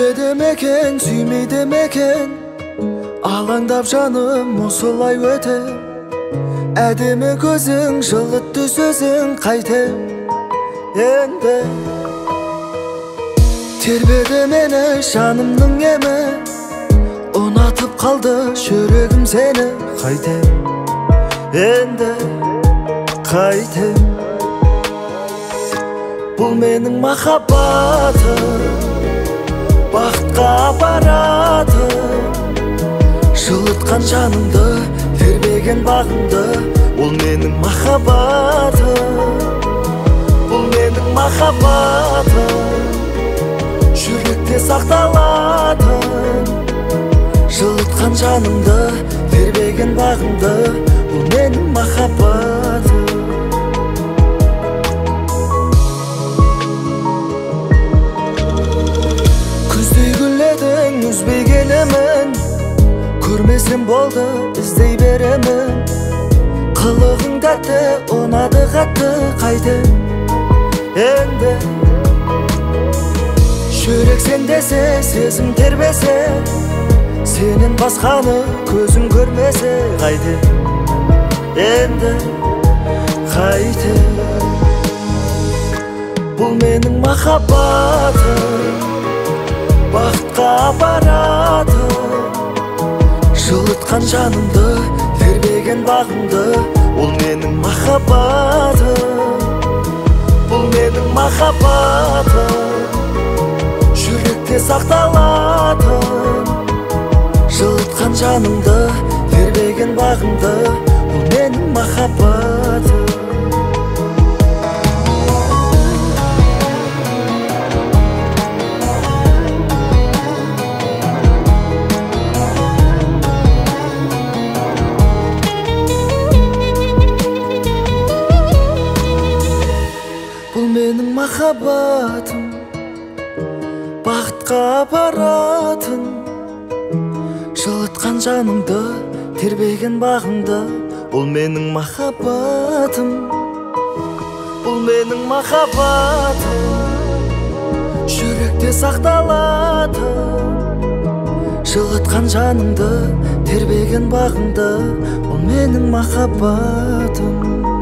Сүйеді мекен, сүймейді мекен, алаңдап жаным осылай өте. Әдемі көзің, жылытты сөзің қайтем енді. Тербеді мені жанымның емі, ұнатып қалды жүрегім сені. Қайтем енді, қайтем. Бұл менің махаббатым, бақытқа апаратым. Жылытқан жанымды, тербеген бағымды. Ол менің махаббатым, бұл менің махаббатым. Жүректе сақталатын, жылытқан жанымды, тербеген бағымды. Бұл менің махаббатым. Күздей гүледің, үзбей келемін. Көрмесем болды, іздей беремін. Қылығың тәтті, ұнады қатты. Қайтем енді. Жүрек сен десе, сезім тербесе, сенен басқаны көзің көрмесе. Қайтем енді, қайтем. Бұл менің махаббатым, бақытқа апаратым. Жылытқан жанымды, тербеген бағымды. Ол менің махаббатым, бұл менің махаббатым. Жүректе сақталатын, жылытқан жанымды, тербеген бағымды. Ол менің махаббатым. Бұл менің махаббатым, бақытқа апаратын. Жылытқан жанымды, тербеген бағымды. Бұл менің махаббатым, бұл менің махаббатым. Жүректе сақталатын, жылытқан жанымды, тербеген бағымды. Бұл менің махаббатым.